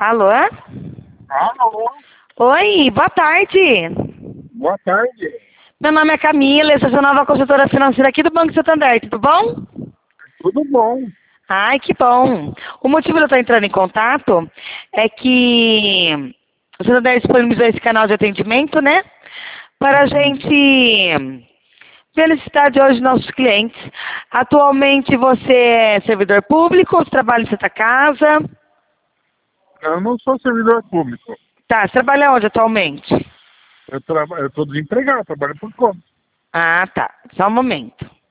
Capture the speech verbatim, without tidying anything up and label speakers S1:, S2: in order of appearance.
S1: Alô?
S2: Alô,
S1: Oi, boa tarde.
S2: boa tarde.
S1: Meu nome é Camila, eu sou a nova consultora financeira aqui do Banco Santander, tudo bom?
S2: Tudo bom?
S1: Ai, que bom. O motivo de eu estar entrando em contato é que o Santander disponibilizou esse canal de atendimento, né? Para a gente ver a necessidade hoje dos nossos clientes. Atualmente você é servidor público, você trabalha em Santa Casa?
S2: Eu não sou servidor público.
S1: Tá, você trabalha onde atualmente?
S2: Eu trabalho, eu estou desempregado, trabalho por conta.
S1: Ah, tá. Só um momento.